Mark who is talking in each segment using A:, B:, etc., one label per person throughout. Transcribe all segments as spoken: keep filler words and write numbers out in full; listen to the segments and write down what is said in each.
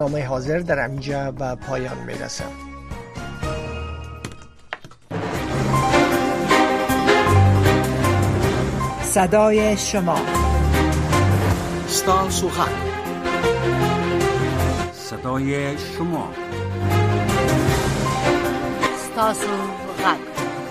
A: برنامه حاضر در اینجا به پایان میرسه.
B: صدای شما،
C: ستا سخن،
D: صدای شما،
E: ستا سخن.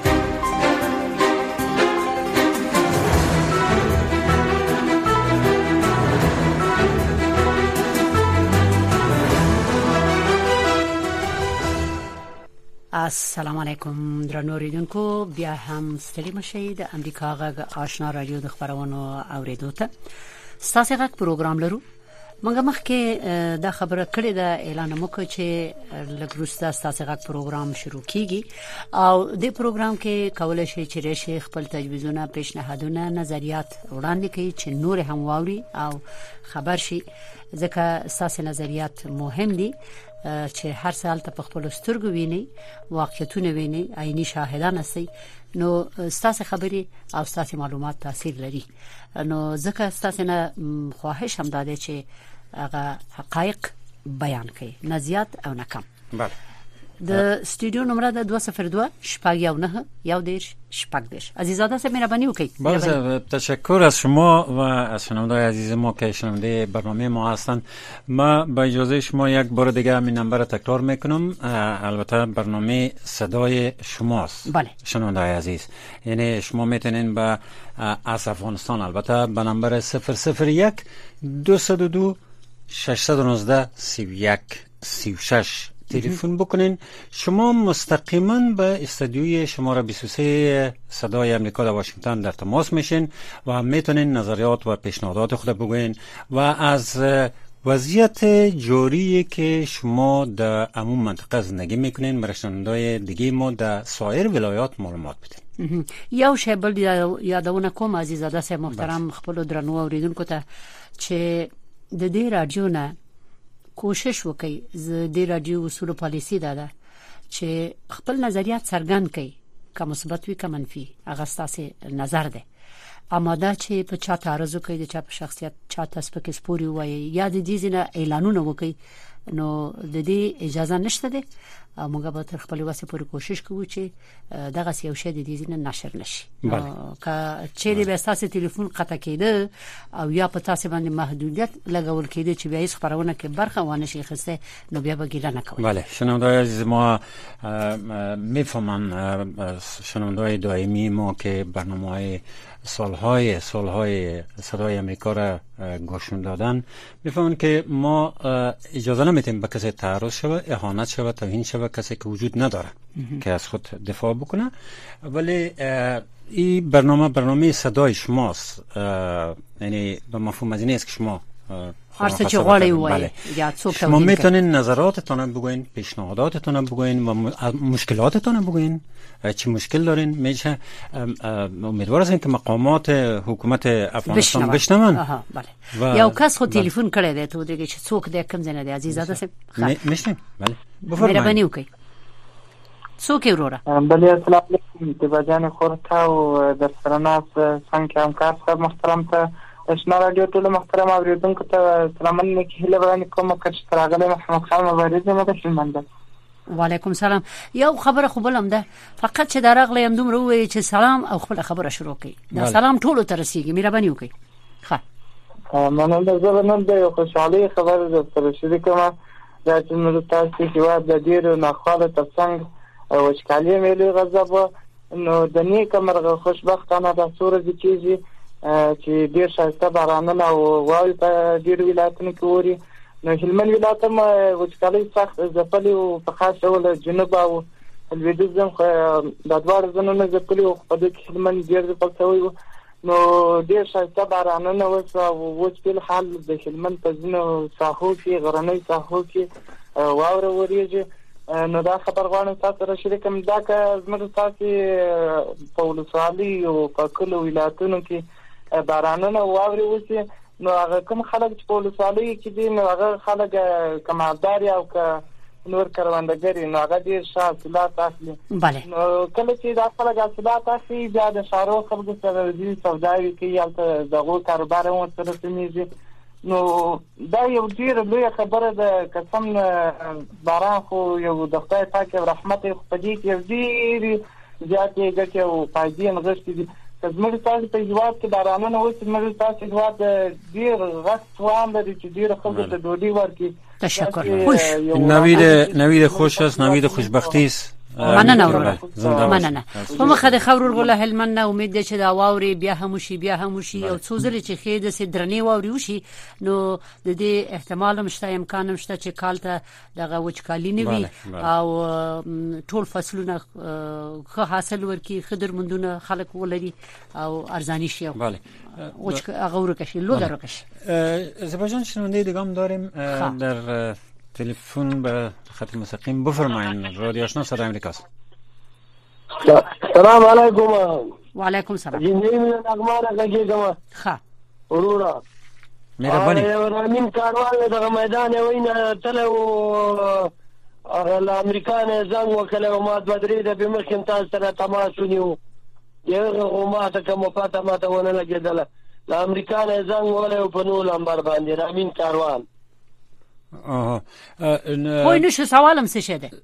E: السلام علیکم درنو اوریدونکو، بیا هم ستړي مشئ. د امریکا غږ آشنا رادیو د خبرونو اوریدو ته ستاسو غږ پروګرام لرو. موږ مخکې دا خبره کړې ده، اعلان مو کړ چې لږ وروسته ستاسو غږ پروګرام شروع کیږي او د پروګرام کې کولای شئ چې راشي خپل تجویزونه، پیشنهادونه، نظریات وړاندې کړئ چې نور هم واوري او خبر شي، ځکه ستاسو نظریات مهم دي چې هر سال ته په خپل سترګو ویني، واقعیتونه ویني، عیني شاهدان هستي، نو ستاسو خبري او ستاسو معلومات تاثیر لري. نو ځکه ستاسو نه خواهش هم داده چې هغه حقایق بیان کړي، نه زیات او نه کم.
D: بله.
E: د استودیو نمره ده دو صفر دو شپږ یو نه یو دیش شپږ دیش. عزیزاده صاحب مهربانی وکړئ.
D: بله، تشکر از شما و از شنونده‌های عزیز ما که شنونده برنامه ما هستند. ما با اجازه شما یک بار دیگه همین نمبر را تکرار میکنم. البته برنامه صدای شماست.
E: بله.
D: شنونده‌های عزیز، یعنی شما میتونین با از افغانستان البته به نمبر صفر صفر یک دو صفر دو شش یک نه سی و یک سی و شش تلفن بکنین. شما مستقیما به استودیوی شماره بیست و سه صدای امریکا در واشنگتن در تماس میشین و میتونین نظریات و پیشنهادات خود بگوین و از وضعیت جاری که شما در عموم منطقه زندگی میکنین برشنوندای دیگه ما در سایر ولایات معلومات بدین.
E: یو شی بل یادونه کوم عزیزاده صاحب محترم، خپل درنو اوریدونکو ته چې د دې رادیو نه کوشش وکړي، د دې رادیو اصول پالیسی ده چې خپل نظریات څرګند کړي، که مثبت وي که منفي، هغه ستاسو نظر ده. اما دا چې په چا تعرض کوي، د چا په شخصیت چا تاسو سپوري وایي یا د دې ځینې اعلانونه وکړي، نو د دې اجازه نشته ده. موږ به تر خپل واسه پوری کوشش کوو چې دغه یو شی د دې ځینې نشر نشي. که چیرې به تاسو ټلیفون قطع کېده او یا په تاسو باندې محدودیت لګول کېده چې بیا هیڅ خبرونه کې برخه ونه شي خسته، نو بیا به ګیله نه کوي.
D: بله، شنونده‌های عزیز ما میفهمن، شنونده‌های دائمی ما که برنامه‌های سالهای سالهای صدای امریکا را گوشون دادن میفهمن که ما اجازه نمیتیم به کسی تعرض شود، اهانت شود، توهین شود، کسی که وجود نداره که از خود دفاع بکنه. ولی این برنامه برنامه صدای شماست، یعنی به مفهوم از این است که شما
E: هر چه چغالی وای یا څوک
D: شما میتونین نظراتتون بگوین، پیشنهاداتتون بگوین و مشکلاتتون بگوین، چه مشکل دارین. میشه امیدوار هستیم که مقامات حکومت افغانستان بشنون.
E: آها بله. یا کس خود تلفن کړی دی ته دغه چې څوک د کم ځنه دی عزیزاده صاحب
D: میشنیم. بله
E: بفرمایئ. مهرباني وکړئ. څوک وروره؟
F: بله السلام علیکم. د بجان خورتا او د سرناس څنګه همکار صاحب محترم ته آشنا رادیو ټول محترم اوریدونکو ته سلام علیکم. هله وړاندې کوم چې تراغله محمد خان مبارز مده شمنده.
E: وعلیکم سلام. یو خبره خو بلم ده، فقط چې دراغله هم دومره وایي چې سلام او خپل خبره شروع کړي. دا سلام ټولو ته رسیږي، مهرباني وکړئ. ښه
F: مننه. زه نن د یو خوشحالي خبر درته شریکوم دا چې نور تاسو هیواد د ډیر ناخواله ترڅنګ او وشکالي ملي غضب نو د نیک مرغه خوشبختانه د سورې کیږي چې ډیر شایسته بارانونه او واوی په ډیر ولایتونو کې ووري. نو هلمند ولایت هم وچکالي سخت ځپلي او په خاص ډول جنوب او لویدیځ هم د دوه ځنونه ځپلي او په دې کې هلمند ډیر ځپل شوی. نو ډیر شایسته بارانونه وس او وچ په حال د هلمند په ځینو ساحو کې غرنۍ ساحو کې واوره وریږي. نو دا خبر غواړم تاسو سره شریکم دا که زموږ تاسو په ولسوالۍ او په کلو ولایتونو کې بارانونه واوري وسی، نو هغه کوم خلک چې په ولسوالۍ کې دي نو هغه خلک کمالدار او که نور کروندګری نو هغه ډیر حاصلات اخلي.
E: بله.
F: نو کله چې دا خلک حاصلات اخلي بیا د شارو خلکو سره د سوداوي کې یا دغه کاروبار هم سره سمېږي. نو دا یو ډیر لوی خبره ده. قسم باران خو یو د خدای پاک رحمت خو په دې کې ډیر زیاتې ګټې او فائدې نغښتې دي. زموږ تاسو په هیواد کې بارانونه اوس زموږ تاسو هیواد ډیر غټ توان لري چې ډیر خلکو ته ډوډۍ ورکړي.
E: تشکر. خوش
D: نوید نوید خوش است، نوید خوشبختی است.
E: مننه ورور مننه په مخه د خبرور ګله هلمند نه امید ده چې دا واوري بیا هم شي بیا هم شي او څو ځله چې خې د سدرنی واوري وشي نو د دې احتمال مشته امکان مشته چې کال ته دغه وچکالي نه وي او ټول فصلونه خو حاصل ورکي خضر مندونه خلک ولري او ارزانی شي.
D: بله
E: وچ هغه ورکشي لو درکش.
D: زباجان شنونده دیگه داریم در تلفن به خط مستقیم. بفرمایید. رادیو آشنا صدای امریکاست.
C: سلام علیکم.
E: و علیکم سلام.
C: جنبی من اقمار کجیگم.
E: خا.
C: اورورا.
D: مهربانی.
C: رامین کاروان در میدان وین تلو الامریکان زنگ وکله و ماد بدری ده بمشکن تاز تر تماسونیو. یه قومات که مفاتا ما تونه لگیدله. الامریکان زنگ وله و پنول انبار باندی رامین کاروان.
D: آها.
E: خو نشو سوالم څه شه ده.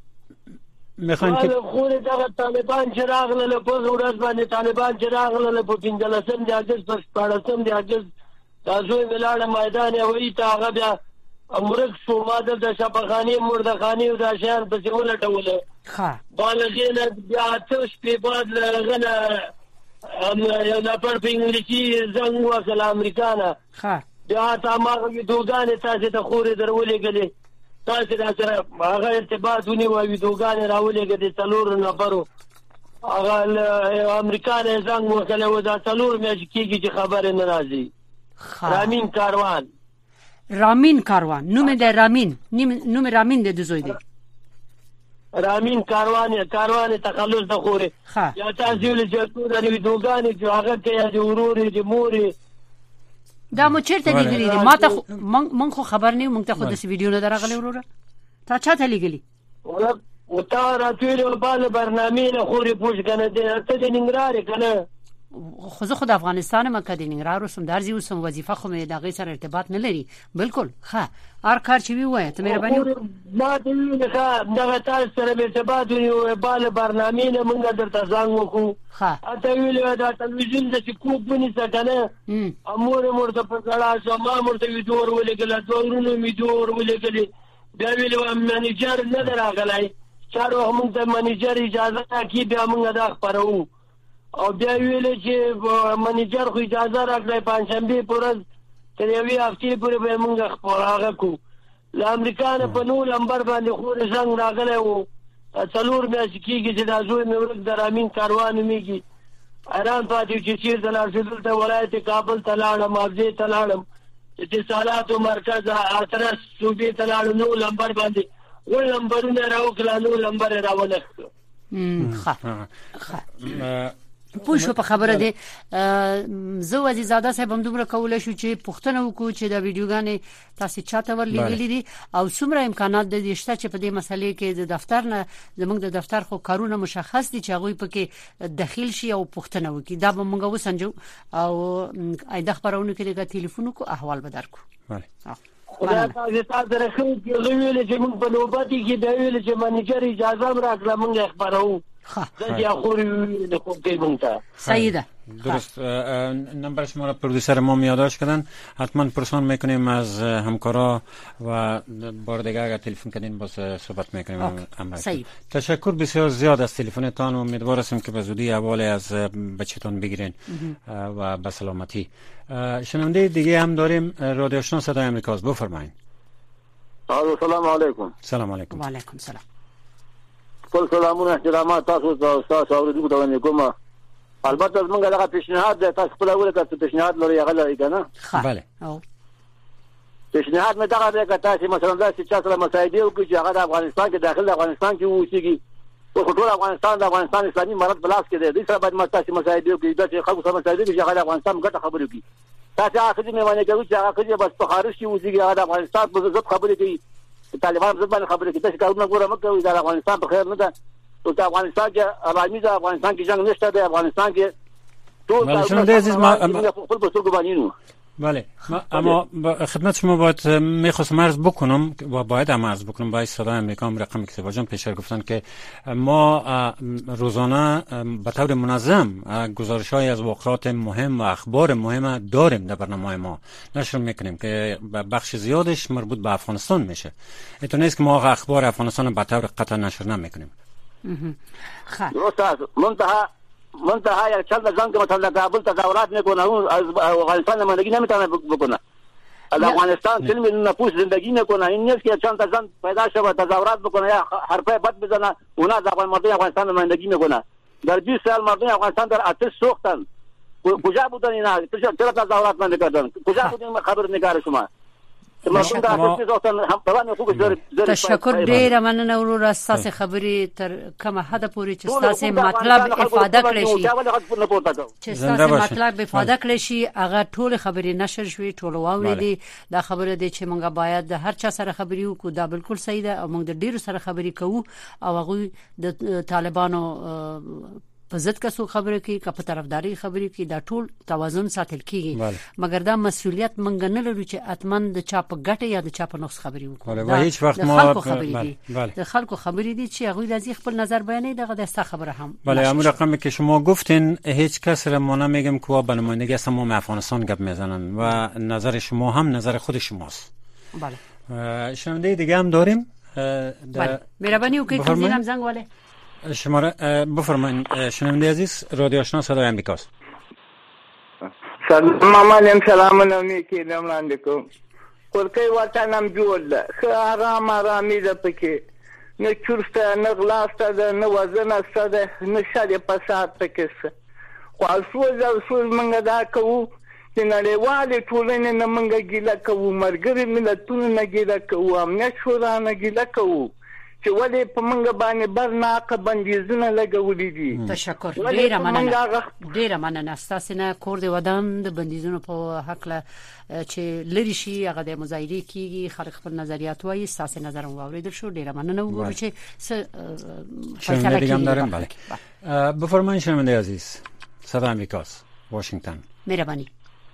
D: میخوان که
C: خو دغه طالبان چراغ له په ورځ باندې طالبان چراغ له په پنځلسم د اگست پر پړسم د اگست تاسو ملاړه میدان وې ته هغه بیا امرک شو ماده د شپخانی مردخانی او د شهر په څول ټوله.
E: ها.
C: بالګینه بیا تاسو په بعد لغنه ام یو نفر په انګلیسي زنګ وکړ امریکانا.
E: ها.
C: بیا تا ما ویډیوګانې تاسو ته خورې درولې غلې تاسو دا سره هغه ارتباط ونیو ویډیوګانې راولې غلې څلور نفرو هغه امریکایان زنګ وکړ او دا څلور مې کېږي چې خبره ناراضي. رامین کاروان.
E: رامین کاروان نوم د رامین نوم رامین د زوی دی.
C: رامین کاروان کاروان تخلص د خورې یا تاسو له جوړو د ویډیوګانې چې هغه کې د ورور د مور
E: دا مو چیرته لګلی دي؟ ما ته مونږ خو خبر نه مونږ ته خو د ویډیو نه درغلی وروره. تا چاته لګلی؟
C: ولا وتا راتویل په برنامه نه خوري پوښ کنه ته د ننګرهار کنه.
E: خو زه خو د افغانستان مکه د ننګرهار وسم درځي وسم وظیفه خو مې دغه سره ارتباط نه لري. بالکل ښه هر کار چې وی وای ته مهرباني
C: ما دې نه دغه تاسو سره ارتباط ونیو په برنامه نه مونږ درته ځان وکړو.
E: ښه
C: اته ویل دا تلویزیون د چې کوب بني څنګه امور مرته په کړه سما مرته ویډیو ورولګل دوړونو ویډیو ورولګل بیا ویل منیجر نه دراغلای چارو موږ ته منیجر اجازه راکې بیا موږ دا خبرو او بیا ویل چې منیجر خو اجازه راکړي پنځشنبه پورز تر یوې هفتې پورې به موږ خبره کوو. له امریکا نه په نو نمبر باندې خو څنګه راغلی وو څلور میاشتې کېږي چې دا زوی مې ورک د رامین کاروان نومېږي. حیران پاتې چې چېرته لاړ شو دلته ولایت کابل ته لاړم ابزې ته لاړم اتصالاتو مرکز اترس صوبې ته لاړم نو نمبر باندې ول نمبرونه راوکړه نو نمبر یې راونښت.
E: ښه پوه شو په خبره دی. زه عزیزاده صاحب هم دومره کولای شو چې پوښتنه وکړو چې دا ویډیوګانې تاسو چاته ورلېږلې دي او څومره امکانات د دې شته چې په دې مسلې کې د دفتر نه زموږ د دفتر خو کارونه مشخص دي چې هغه پکې داخل شي او پوښتنه وکړي. دا به موږ وسنجو او اېدا خبرونه کې د ټلیفون کو احوال به درکو.
C: بله خدای تاسو ته راخو چې ویل چې موږ په نوبت کې دا ویل چې منیجر اجازه راکړه موږ خبرو.
E: خب
D: سیده درست. نمبر شما را پرودوسر ما یادداشت کردن. حتما پرسان میکنیم از همکارا و بار دیگه اگر تلفن کردین باز صحبت میکنیم. تشکر بسیار زیاد از تلفنتان و امیدوار هستیم که به زودی احوال از بچه‌تان بگیرین و به سلامتی. شنونده دیگه هم داریم. رادیو آشنا صدای امریکاست. بفرمایید.
C: سلام علیکم.
D: سلام علیکم.
E: و علیکم سلام.
C: خپل سلامونه احترامات تاسو ته تاسو اوریدونکو ته ونی کوم. البته موږ دغه پیشنهاد د تاسو خپل اول کړه پیشنهاد لري هغه لري کنه.
D: بله.
E: او
C: پیشنهاد مې دغه دی که تاسو مثلا د چې سره مسایدې وکړي چې هغه د افغانستان کې داخل افغانستان کې اوسېږي او ټول افغانستان د افغانستان اسلامي امارت بلاس کې دی. د سره باید تاسو مسایدې وکړي د خلکو سره مسایدې چې هغه د افغانستان ګټه خبرې کوي. تاسو هغه دې مې باندې کوي چې هغه کې بس په خارج کې اوسېږي هغه د افغانستان په ضد خبرې کوي. طالبان ضد باندې خبرې کوي. تاسو کارونه ګوره مکه وي د افغانستان په خیر نه ده. تو د افغانستان کې عوامي د افغانستان کې جنگ نشته. د افغانستان کې ټول
D: شنونده عزیز ما
C: خپل په څو باندې نو
D: بله اما خدمت شما باید میخواستم عرض بکنم و باید هم عرض بکنم با صدای امریکا هم رقم اکتبا جان پیشتر گفتن که ما روزانه به طور منظم گزارش های از واقعات مهم و اخبار مهم داریم در برنامه ما نشر میکنیم که بخش زیادش مربوط به افغانستان میشه. اینطور نیست که ما اخبار افغانستان به طور قطع نشر نمیکنیم.
G: خب درست منتها منتها یک چند زن که مثلا کابل تظاهرات میکنه اون از افغانستان زندگی نمیتونه بکنه. از افغانستان چند میلیون نفوس زندگی میکنه. این نیست که چند زن پیدا شه تظاهرات بکنه یا حرفه بد بزنه اونا از مردم افغانستان زندگی میکنه. در بیست سال مردم افغانستان در آتش سوختن. کجا بودن اینا؟ چرا تظاهرات نمیکردن؟ کجا بودن خبرنگار شما؟
E: تشکر ډیر مننه ورور اساس خبرې تر کومه حد پورې چې تاسو مطلب افاده کړی شي چې تاسو مطلب افاده کړی شي هغه ټول خبرې نشر شوي ټول واوریدي دا خبره دي چې مونږ باید د هر چا سره خبرې وکړو دا بالکل صحیح ده او مونږ د ډیرو سره خبرې کوو او هغه د طالبانو په ضد کسو خبرې کوي که په طرفداري خبرې کوي دا ټول توازن ساتل کیږي مګر دا مسؤلیت مونږ نه لرو چې اتمن د چا په ګټه یا د چا په نقص خبرې وکړو دا هیڅ وخت ما د خلکو خبرې دي چې هغه لازم خپل نظر بیانوي دغه د ستا خبره هم
D: بله همون رقمی که شما گفتین هیچ کس را ما نمیگم که با نمایندگی از تمام افغانستان گپ میزنن و نظر شما هم نظر خود شماست. بله شنونده دیگه هم داریم.
E: بله مهربانی وکړئ کوم ځینم زنګ والے
D: شماره بفرمایید. شنونده عزیز رادیو آشنا صدای امریکاست.
F: سلام علیکم سلام علیکم علیکم کورکۍ وطنم جوړ ده ښه آرام آرامي ده پکې نه چورسته نه غلاسته ده نه وزنه سته ده نه شر فساد پکې شته خو افسوس افسوس موږ دا کوو چې نړیوالې ټولنې نه موږ ګیله کوو ملګري ملتونو نه ګیله کوو امنیت شورا نه ګیله کوو چې ولې په موږ باندې برناقه بندیزونه لګولي دي.
E: تشکر ډیره مننه ډیره مننه ستاسو نه کور د ودان د بندیزونو په حق له چې لری شي هغه د مظاهره کیږي خلک خپل نظریات وایي ستاسو نظر هم واوریدل شو ډیره مننه وګورئ چې
D: فیصله کیږي. دارم بله بفرمایید شنونده عزیز صدای امریکاست واشنگتن.
E: مهربانی.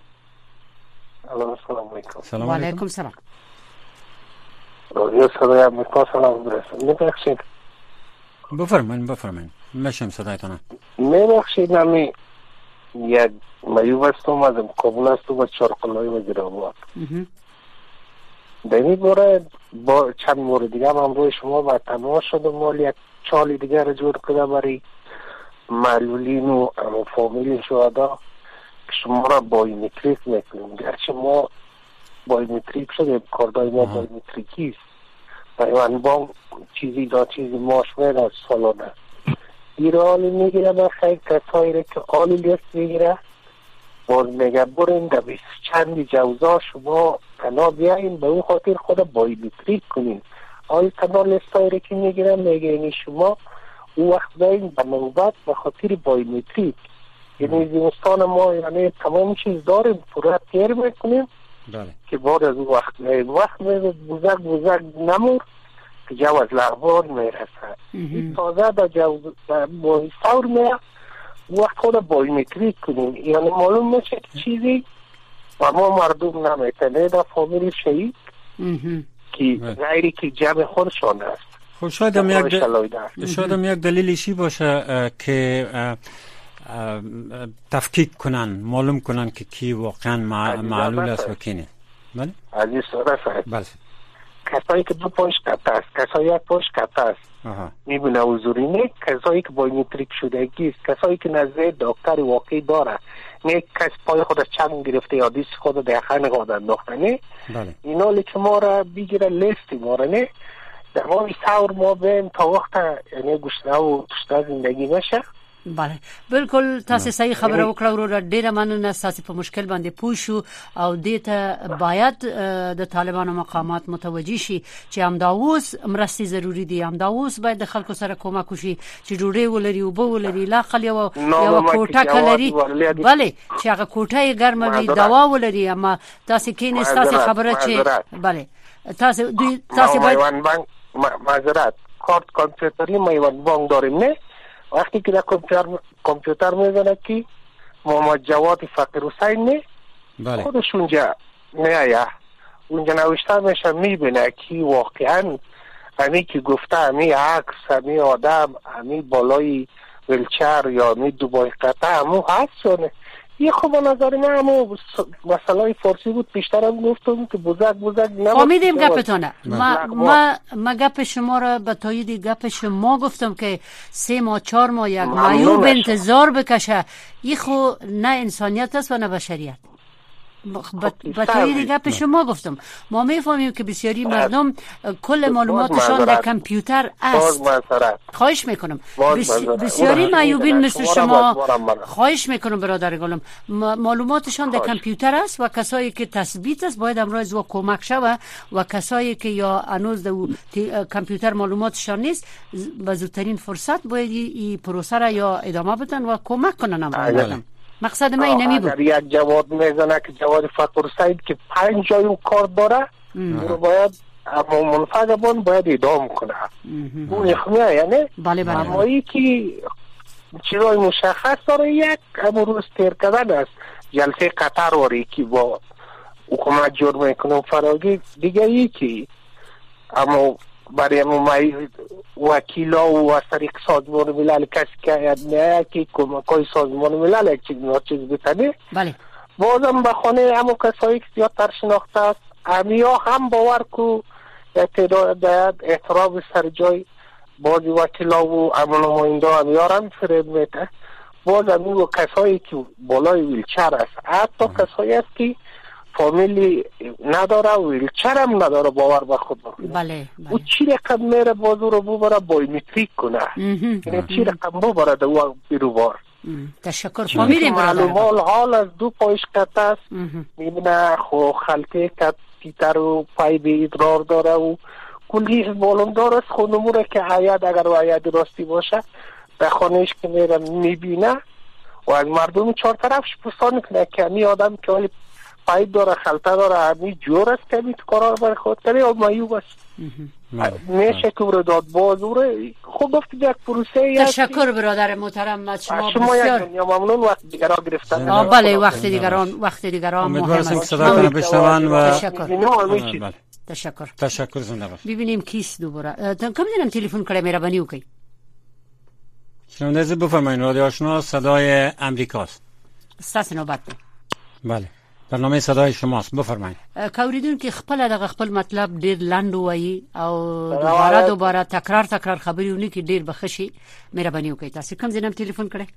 H: السلام علیکم.
E: سلام علیکم. سلام.
H: رادیو صدای امریکا سلام برسون. میبخشید
D: بفرمایید بفرمایید میشم صدایتان.
H: میبخشید نمی یک میوب هستم از کابل هستم و چارقلای وزیرآباد. در این باره با چند مورد دیگه هم روی شما با تماس شدم مال یک چالی دیگه را جور کرده برای معلولین و فامیل شهدا که شما را بایومتریک میکنیم گرچه ما بایومتریک شده کاردای ما بایومتریکی است پیوند بانک چیزی دا چیزی ماش میره از سالانه ایرانی میگیره من خیلی کسایی را که آلی لیست میگیره باز میگه برین در بیست چندی جوزا شما تنها بیاین به اون خاطر خود بایومتریک کنین آلی تنها لیست هایی را که میگیره میگه اینی شما اون وقت بیاین به نوبت به خاطر بایومتریک یعنی زمستان ما یعنی تمام چیز داریم پورا تیر میکنیم
D: بله. که
H: بعد از اون وقت میرد وقت میرد بزرگ بزرگ نمور که جو از لغبان میرسد این تازه در جو با سور میرد وقت خود بایومتریک کنیم یعنی معلوم میشه که چیزی و ما مردم نمیتنه در فامیل شهید که غیری که جمع خودشان است.
D: خب شاید هم یک شاید هم یک دلیلشی باشه که تفکیک کنن معلوم کنن که کی واقعا معلول است و کی نه. بله
H: عزیز صاحب
D: بله
H: کسایی که دو پاش کته است کسایی یک پاش کته است میبینه حضوری نه کسایی که بایومتریک شدگی است کسایی که نزد دکتر واقعی داره نه کس پای خودش چنگ گرفته یا دیست خود در خانه خود انداخته نه
D: بله
H: اینا لیکن ما را بگیره لیستی ما را نه در ما سور ما بیم تا وقت یعنی گشته و تشته زندگی نشه.
E: بله بالکل تاسو صحیح خبره وکړه ورور ډیره مننه تاسو په مشکل باندې پوه شو او دته باید د طالبانو مقامات متوجي شي چې همداوس مرستي ضروری دي همداوس باید د خلکو سره کومک وشي چې ډوډۍ ولري او بو ولري لا خل یو یو کوټه کلري بله چې هغه کوټه یې ګرمه وي دوا ولري اما تاسو کینې تاسو خبره چې بله تاسو دوی تاسو باید
H: معذرت کارت کامپیوتری میوان بانک داریم نه وقتی که در کامپیوتر کامپیوتر میزنه که محمد جواد فقیر حسین نه
D: بله.
H: خودش اونجا میایه، اونجا نوشته میشه، میبینه که واقعا همی که گفته همی عکس همی آدم همی بالای ویلچر یا همی دوبای قطعه همو هست یا نه. یه خب به نظر من همو مسئله فارسی بود، پیشترم گفتم که بزرگ بزرگ نبود.
E: فهمیدیم گپتونه. ما ما ما گپ شما را به تایید گپ شما گفتم که سه ماه چهار ماه یک معیوب انتظار بکشه. این خو نه انسانیت است و نه بشریت. به تایید گپ شما گفتم. ما میفهمیم که بسیاری مردم کل معلوماتشان در کامپیوتر است. خواهش میکنم بسیاری معیوبین مثل شما، خواهش میکنم برادر گلم، معلوماتشان در کامپیوتر است و کسایی که تثبیت است باید امروز و کمک شوه و کسایی که یا هنوز در کامپیوتر معلوماتشان نیست به زودترین فرصت باید این پروسه را یا ادامه بدن و کمک کنن امروز. مقصد من این نمی بود.
H: اگر یک جواد میزنه که جواد فقر سعید که پنج جای او کار داره رو باید اما منفذبان باید ادام کنه. اون اخمیه یعنی
E: بله بله.
H: اما ای که چیزای مشخص داره، یک اما روز تیر کردن است. جلسه قطر واری که با حکومت جور میکنم فراگی دیگه ای که اما برای ممایی وکیلا و از طریق سازمان ملل کسی که نه که کمکای سازمان ملل یک چیز ناچیز بتنه
E: بله.
H: بازم به خانه همو کسایی که زیادتر شناخته است همیا هم باور کو اعتداد احترام سر جای بازی وکیلا و امن نماینده همیا هم فریب میته. باز همین و کسایی که بالای ویلچر است، حتی کسایی است که فامیلی نداره و ویلچر هم نداره باور به خود بکنه.
E: بله بله.
H: او چی رقم میره بازو رو ببره بایومتریک کنه، یعنی چی رقم ببره دو بیرو بار.
E: تشکر. فامیلیم
H: معلومال حال از دو پایش قطع است، میبینه خو خلطه کت تیتر و پای به ادرار داره و کلیش بالون داره است. خونموره که عید اگر و عید راستی باشه به خانهش که میره میبینه و از مردم چهار طرفش پرسان کنه که همی آدم که ولی پایید داره خلطه داره همی جور است که همی تو کارا برای خود کنه یا مایوب است. میشه که رو داد بازوره خوب گفت یک پروسه.
E: تشکر برادر محترم از شما
H: شما یک دنیا ممنون. وقت دیگر ها گرفتن
E: آه بله وقت دیگران وقت دیگران مهم است.
D: صدا کنه بشنون و
E: تشکر. تشکر.
D: تشکر زنده باش.
E: ببینیم کیست دوباره. کم دیدم تلفن کړه مهرباني وکړئ.
D: شنونده بفرمایید. رادیو آشنا صدای امریکاست.
E: ستاسو نوبت ده.
D: بله. برنامه صدای شماست. بفرمایید.
E: کاوریدون که خپل دغه خپل مطلب ډیر لاند وایي او دوباره دوباره تکرار تکرار خبري ونی کې ډیر بخښي. مهرباني وکړئ. تاسو کوم ځینم تلیفون کړئ؟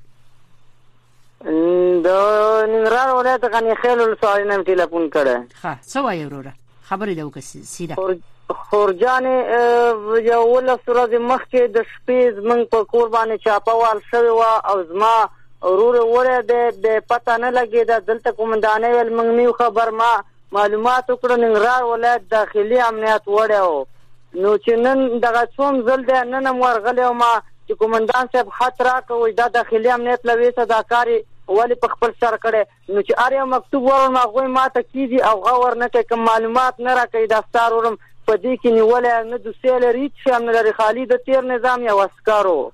I: د ننګرهار ولایت غنی خیل ولسوالۍ نه تلیفون کړی.
E: ښه څه وایي وروره؟ خبرې ده وکړه سیده.
I: خورجانې یو ولس ورځې مخکې د شپې زمونږ په کور باندې چاپه وال شوې وه او زما ورور وړی دی د پته نه لګېده. دلته قومندانۍ ویل موږ نیو خبر. ما معلومات وکړه ننګرهار ولایت داخلي امنیت وړی و. نو چې نن دغه څوم ځل دی نن هم ورغلی وم چې قومندان صاحب خط راکړه دا داخلي امنیت له ویسه دا کار ولې په خپل سر کړی. نو چې هر یو مکتوب ورم هغوی ما ته کېږي او غور نه کوي. که معلومات نه راکوي دا ستار ورم په دې کې نیولی نه دوسیه لري هېڅ شی هم نه لري خالي د تېر نظام یو عسکر و.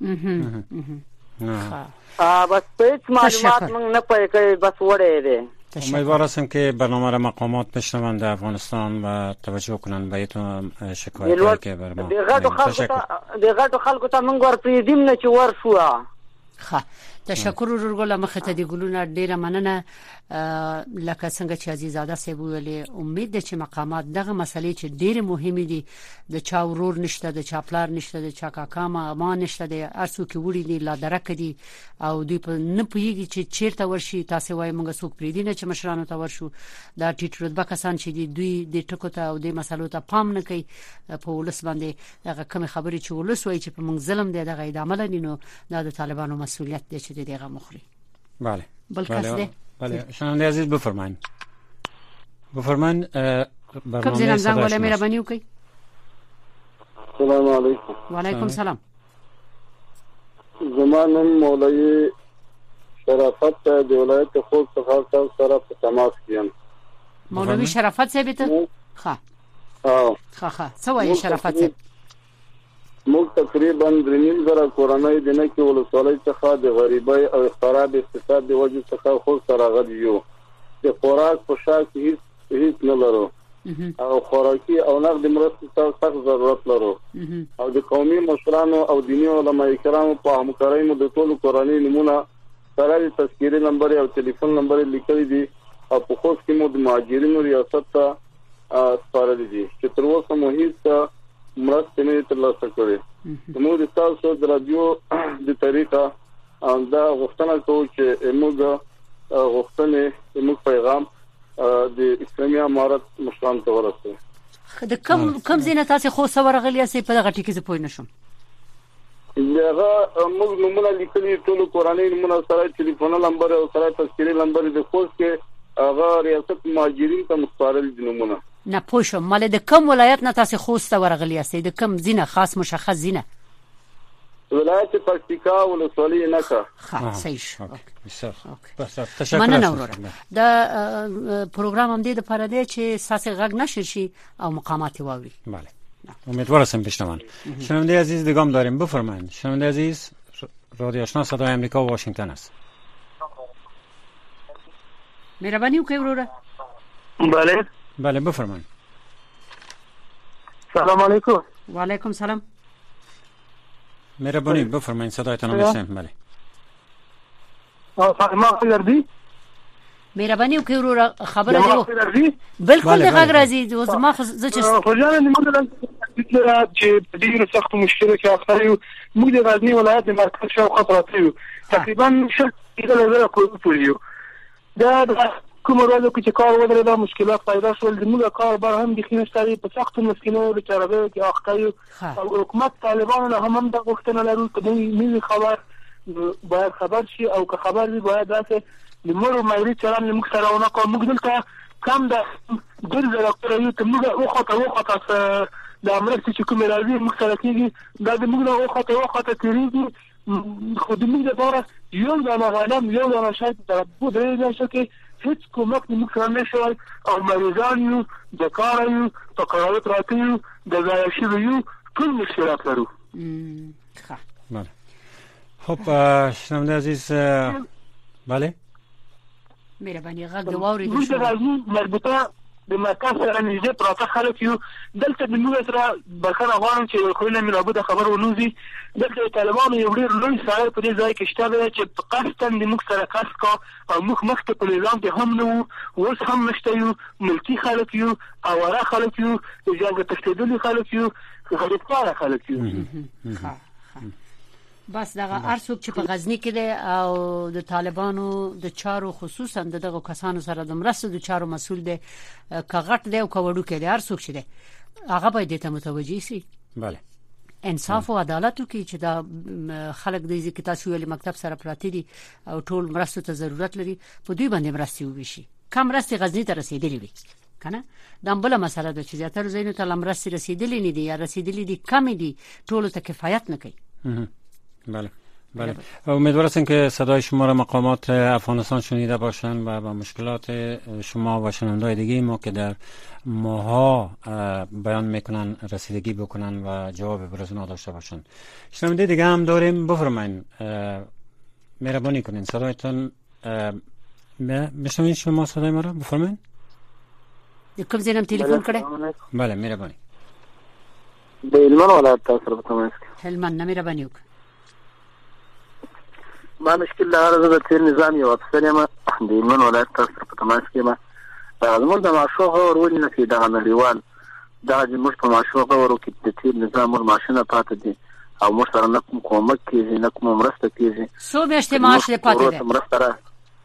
I: بس په هېڅ معلومات موږ نه پوهې کوي بس وړی دی.
D: امیدوار هستم که برنامه را مقامات بشنوند در افغانستان و توجه کنند به ایتون شکایت که بر ما.
I: د غټو خلکو ته موږ ورپرېږدیم نه چې ورشو.
E: ښه تشکر ورورګله مخه ته دی ګلونه ډیره مننه. لکه څنګه چې عزیزاده صاحب ویلي امید ده چې مقامات دغه مسلې چې ډیره مهمه دي د چا ورور نشته د چا پلار نشته د چا کاکا ما نشته د ارسو کې وړي دي لا درک دي او دوی په نه پوهیږي چې چیرته ورشي. تاسو وایي موږ څوک پریدي نه چې مشرانو ته ورشو. دا ټیټ رتبه کسان چې دي دوی د ټکو ته او د مسلو ته پام نه کوي. په ولس باندې هغه کوم خبرې چې ولس وایي چې په موږ ظلم دی دغه ادامه لري نو دا د طالبانو مسؤلیت دی چې دغه مخري.
D: بله
E: بل کس دی.
D: بله شنونده عزیز بفرمایید. بفرمایید
E: برنامه صدای شما. مهرباني وکړئ.
J: سلام علیکم.
E: و علیکم سلام.
J: زمانم مولوی شرافت د ولایت خوست څخه سره په تماس کیم.
E: مولوی شرافت صاحب ته ښه
J: ها
E: ښه ښه څه وایي شرافت صاحب؟
J: موږ تقریبا درې نیم زره کورنۍ د نکې ولسوالۍ څخه د غریبۍ او خراب اقتصاد د وجې څخه خوست راغلي یو. د چې خوراک په شاک هیڅ هیڅ نه لرو او خوراکي او نقد مرستې ته سخت ضرورت لرو او د قومي مشرانو او دیني علماء کرامو په همکارۍ مو د ټولو قرآني نمونه سره د تذکيري نمبر او ټلیفون نمبر لیکلي دي او په خوښ کې مو د مهاجرینو ریاست ته سپارلي دي چې تر اوسه مو هیڅ مرستې نه ترلاسه کړې. موږ د تاسو د رادیو د طریقه دا غوښتنه کوو چې موږ غوښتنې موږ پیغام د اسلامي امارت مشران ته ورسوي.
E: د کم کم زینه تاسو خو سره غلیا سي په دغه ټکی ز پوه نشم.
J: دغه موږ نمونه لیکلي ټول قرآني نمونه سره ټلیفون نمبر او سره تذکيري نمبر د خوښ کې هغه ریاست مهاجرین ته مستقل دي نمونه.
E: نه پوښم مال د کم ولایت نه تاسو خو سره غلیا سي د کم زینه خاص مشخص زینه
J: ولایت پکتیکا ولسوالۍ نه کا.
E: ها صحیح شو.
D: بس تشکر.
E: مننه وروره. دا پروګرام هم دې د پردې چې ساسي غږ نشر شي او مقامات واوري.
D: بله. امیدوار هستم بشنوند. شنونده عزیز دیگام داریم، بفرمایید. شنونده عزیز رادیو آشنا صدای آمریکا و واشنگتن است.
E: مهربانی وکړئ وروره.
C: بله
D: بله بفرمایید.
C: سلام علیکم.
E: و علیکم سلام.
D: مهربانی بفرمایید صدایتان رو میشنویم. بله.
C: ما خیلی
E: مهربانی وکړئ وروره خبره دی. بالکل د غږ راځي اوس ما خو زه چې
C: خو ځان نه موږ چې په ډیرو سخت مشکله کې اخته یو موږ د غزنی ولایت د مرکز شاوخوا پراته یو تقریبا شل کیلو پولیو دا کوم ورځو کې چې کار ودرېد مشکلات پیدا شول د موږ کار بار هم د خینستاري په سخت مشکلو د چاربه کې اخته یو او حکومت طالبانو هم هم د غوښتنه لري چې موږ خبر باید خبر شي او که خبر وي باید داسې لمرو مایری چران موږ سره ونه کوم موږ دلته کم د ډېر زره یو ته موږ او خاطه او خاطه د امریکا چې کوم راځي موږ سره کېږي دا د موږ او خاطه او خاطه تیریږي خو د موږ لپاره یو د غنم یو د شاید د بودرې نشه کې هیڅ کومک موږ سره نشوي او مریضان یو د کار یو تقاعد راکیو د ځای شي یو ټول مشکلات لرو.
D: ښه بله. خب شنونده عزیز بله
E: مهرباني غږ واوري
C: موږ د غزنی مربوطه د مرکز سره نږدې پراته خلک یو دلته د موږ سره بخښنه غواړم چې خو نه مې د خبر ونوزي دلته طالبانو یو ډېر لوی سړی په دې ځای کې شته چې په قصدن د موږ سره کس کا او موږ مخکې په نظام کې هم نه وو اوس هم نشته یو ملکي خلک یو اواره خلک یو جنګ تښتېدلي خلک یو غریبکاره خلک یو.
E: بس دغه ارڅوک چې په غزنی کې دی او د طالبانو د چارو خصوصا دغه کسانو سره د مرستو د چارو مسول دی کغټ دی او کوړو کې دی ارڅوک چې دی هغه باید ته متوجي شي.
D: بله.
E: انصاف او عدالت کې چې دا خلک د ځکه تاسو ویل مکتب سره پراته دي او ټول مرستو ته ضرورت لري په دوی باندې مرستي وشي کم مرستي غزنی ته رسیدلې وي کنه دا بل مسله ده چې زیاتره زینو ته مرستي رسیدلې نه دي یا رسیدلې دي کم دي ټول ته کفایت نه کوي.
D: بله بله. امیدوار هستم که صدای شما را مقامات افغانستان شنیده باشند و با مشکلات شما و شنونده‌های دیگه ما که در ماها بیان میکنن رسیدگی بکنن و جواب براتون داشته باشن. شنونده دیگه هم داریم بفرمایید مهربانی کنین صدایتون میشنوید شما صدای ما را بفرمایید.
E: کوم ځینم تلیفون کړه.
D: بله مهربانی.
H: د هلمند ولایت تاسو په تماس کې
E: هلمند مهربانی وکړه.
H: ما مشکل لاره د تیر نظام یو افسر یم د هلمند ولایت تاسو په تماس کې ما زموږ د معشوقه ورولې نه کې دغه نړیوال دغه زموږ په معشوقه ورو کې د تیر نظام ور ماشینه پاتې دي او موږ سره نه کوم کومک کېږي نه کوم مرسته کېږي.
E: څو میاشتې معاش لري پاتې ده
H: مرسته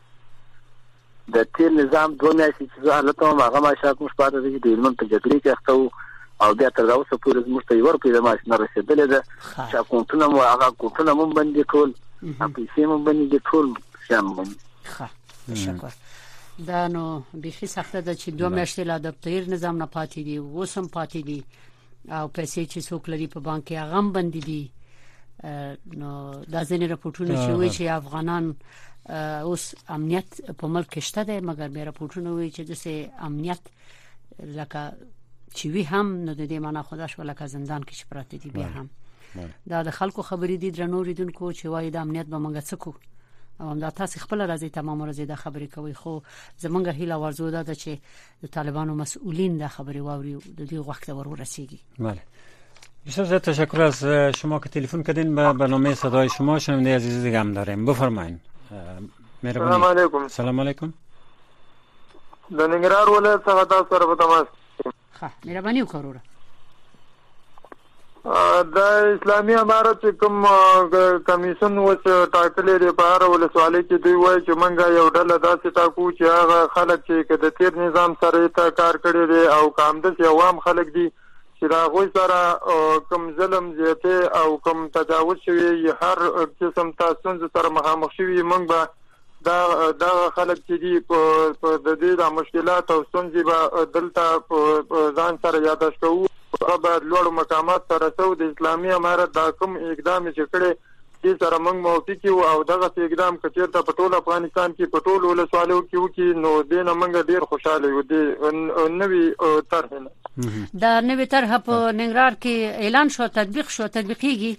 H: د تیر نظام دوه میاشتې چې حالت هم هغه معاشات موږ پاتې دي د هلمند په جګړې کې اخته او بیا تر اوسه پورې موږ ته یو روپۍ د معاش نه رسېدلې ده چې اکاونټونه مو هغه اکاونټونه مو باندې ټول پیسې مو باندې ټول شام باندې.
E: ښه تشکر. دا نو بيخي سخته ده چې دوه میاشتې لا د تیر نظام نه پاتې دي اوس هم پاتې دي او پیسې چې څوک لري په بانک کې هغه هم باندې دي. نو دا ځینې راپورټونه چې وایي چې افغانان اوس امنیت په ملک شته ده مګر به راپورټونه وایي چې د امنیت لکه چې وی هم نو د دې معنا خداش ولکه زندان کې شپراته دي بیا هم دا د خلکو خبرې دي درنو ریدونکو چې وایي د امنیت به منګه څکو او دا تاسو خپل راځي تمام ورځې د خبرې کوي خو زمونږ هیله ورزو ده چې د طالبانو مسئولین د خبرې واوري د دې وخت ورسیږي.
D: بله بسیار زیاد تشکر از شما که تلفن کردین. به برنامه صدای شما شنونده عزیز دیگه هم داریم. بفرمایید.
K: سلام علیکم.
D: سلام علیکم.
K: د ننګرهار ولایت څخه تاسو سره په تماس یم.
E: ښه مهرباني وکړئ.
K: د اسلامي امارت کوم کمیشن وڅ ټاکلې دی په هر ولسوالۍ کې دوی وایي چې موږ یو ډله داسې ټاکو چې هغه خلک چې د تیر نظام سره ته کار کړی دی او کامدس عوام خلک دي چې دا غوي سره کوم ظلم زیاته او کوم تجاوز شوی هر قسم تاسو سره مخامخ شوی موږ به دا دا خلک چې دي په د دې د مشکلات او ستونزې به دلته ځان سره یاداش کوو هغه به لوړ مقامات سره سو د اسلامي امارت دا کوم اقدام چې کړي دې سره موږ موافق یو او دغه اقدام کچیر ته په ټول افغانستان کې په ټول ولسوالۍ کې وکي نو دې نه موږ ډیر خوشاله یو دي نوې طرح
E: دا نوې طرح په ننګرهار کې اعلان شو تطبیق شو تطبیقيږي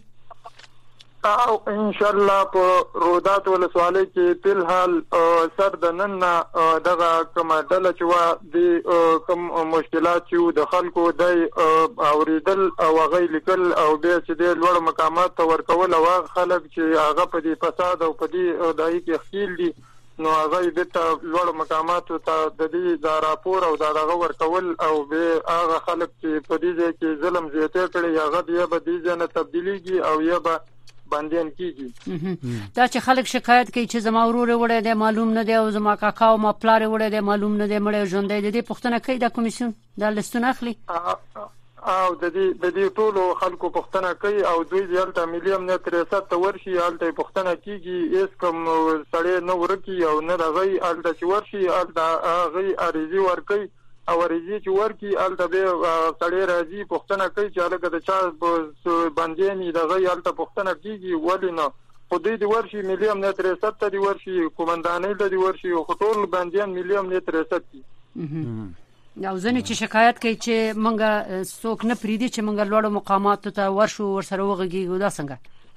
K: او ان شاء الله په رودات ولسوالۍ کې په حال سر د نن دغه کوم ډله چې وا د کوم مشکلات چې د خلکو د اوریدل او غي لیکل او بیا چې د لوړ مقامات ته ورکول او خلک چې هغه په دې فساد او په دې دای کې خیل دي نو هغه د لوړ مقامات ته د دې د راپور او دغه ورکول او به هغه خلک چې په دې کې ظلم زیاته کړي هغه دی به دې نه تبدیلیږي او یا به باندې کیږي.
E: دا چې خلک شکایت کوي چې زما ورور وړه دی معلوم نه دی او زما کاکا او ما پلار وړه دی معلوم نه دی مړ ژوند دی د پښتنه کوي د کمیسیون د لستون اخلي
K: او د دې د دې ټول خلکو پښتنه کوي او دوی دلته ملي امنیت ریاست ته ورشي هلته پښتنه کیږي اس کوم سړی نو ورکی او نه دغی هلته چې ورشي هلته غي اریزي ورکی او ریزي چې ورکی الته به سړی راځي پښتنه کوي چې هغه د چا باندې نه دغه الته پښتنه کیږي ولی نه خو دې د ورشي ملي امنیت ریاست ته دی ورشي کومندانۍ ته دی ورشي خو ټول باندې ملي امنیت ریاست کی
E: او ځنه چې شکایت کوي چې مونږه څوک نه پریدي چې مونږ لوړ مقامات ته ورشو ورسره وغږیږو دا څنګه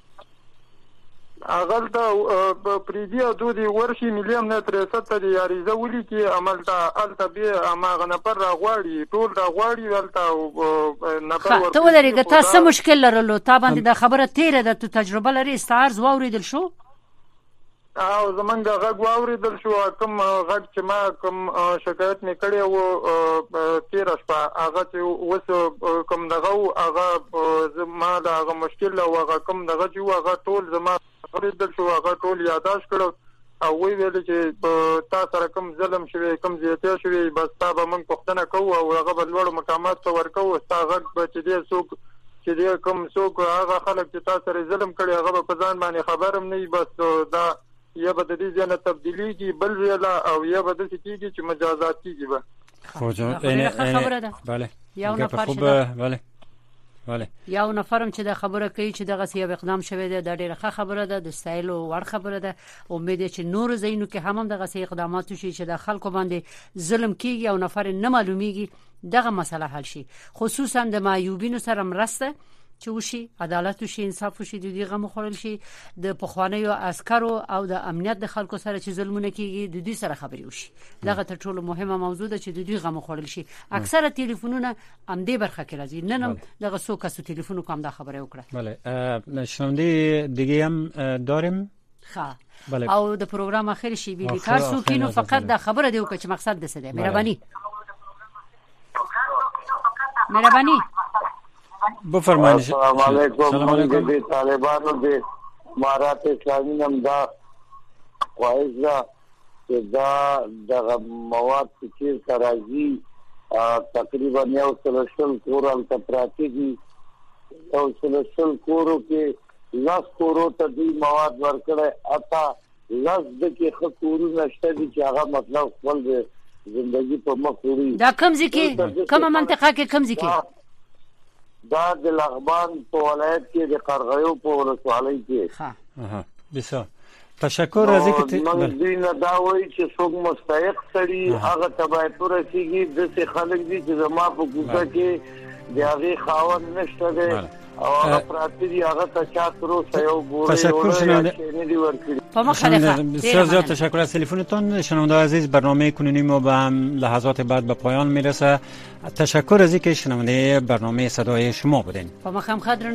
K: اغل ته پریدي او دوی ورشي ملي امنیت ریاست ته دی اړیزه ولي کې عمل ته الته به اماغه نه پر راغواړي ټول راغواړي ولته نه پر
E: ته ولرګه تاسو مشکل لرلو تا باندې د خبره تیره د تجربه لري استعارض واوریدل شو
K: او زمونږ غږ واوریدل شو کوم غږ چې ما کوم شکایت مې کړی و تیر شپه هغه چې وس کوم دغه هغه زما دغه مشکل او هغه کوم دغه چې هغه ټول زما اوریدل شو هغه ټول یاداش کړو او وی ویل چې تاسو سره کوم ظلم شوی کوم زیاته شوی بس تا به موږ پښتنه کوو او هغه بلوړ مقامات ته ورکو تا غږ به چې دې څوک چې دې کوم څوک هغه خلک چې تاسو سره ظلم کړی هغه په ځان باندې خبرم نه بس دا یا به د دې ځنه تبدیلی کی بل ویلا او یا به د کیږي چې مجازات کیږي به
D: خو جو بله
E: یو نفر
D: بله بله
E: یو نفرم چې د خبره کوي چې دغه سی اقدام شوی دی د ډیره خبره ده د سایل او ور خبره ده امید چې نور زینو کې هم دغه سی اقدامات شي چې د خلکو باندې ظلم کیږي او نفر نه معلومیږي دغه مسله حل شي خصوصا د معیوبینو سره مرسته چې وشي عدالت وشي انصاف وشي د دې غو مخورل شي د پخوانیو عسکرو او د امنیت د خلکو سره چې ظلمونه کیږي د دې سره خبري وشي دغه تر ټولو مهمه موضوع ده چې د دې غو مخورل شي اکثره ټلیفونونه ام دې برخه کې راځي نن دغه څو کسو ټلیفون کوم دا خبره وکړه
D: بله شنوندې دیگه هم داریم
E: ښه او د پروګرام اخر شي بي بي کار سو کینو فقط د خبره دی وکړه چې مقصد ده څه دی مهرباني مهرباني
D: بفرمایئ.
L: السلام علیکم د طالبانو د امارات اسلامي نم دا خواهش ده چې دا دغه مواد چې راځي تقریبا یو سلسل کورال ته پراتی دي یو سلسل کورو کې لاس کورو ته دي مواد ورکړه اته لاس د کې خکورو نشته دي چې هغه مطلب خپل ژوندۍ په مخ وړي
E: دا کوم ځکه کومه منطقه کې کوم ځکه
L: دا د لغمان په ولایت کې د قرغیو په ولسوالۍ کې
D: ها ها بسیار تشکر راځي کې
L: موږ دې نه دا وایي چې څوک مستحق سړي هغه تبعیت ورسیږي د څه خلک دي چې زما په کوڅه کې د هغه خاوند نشته دی او هغه پراتې هغه ته چا تر اوسه یو ګورې
D: تشکر شنونده بسیار زیاد تشکر از تلفنتان. شنونده عزیز، برنامه کنونی ما به لحظات بعد به پایان میرسه. تشکر از اینکه شنونده برنامه صدای شما بودین.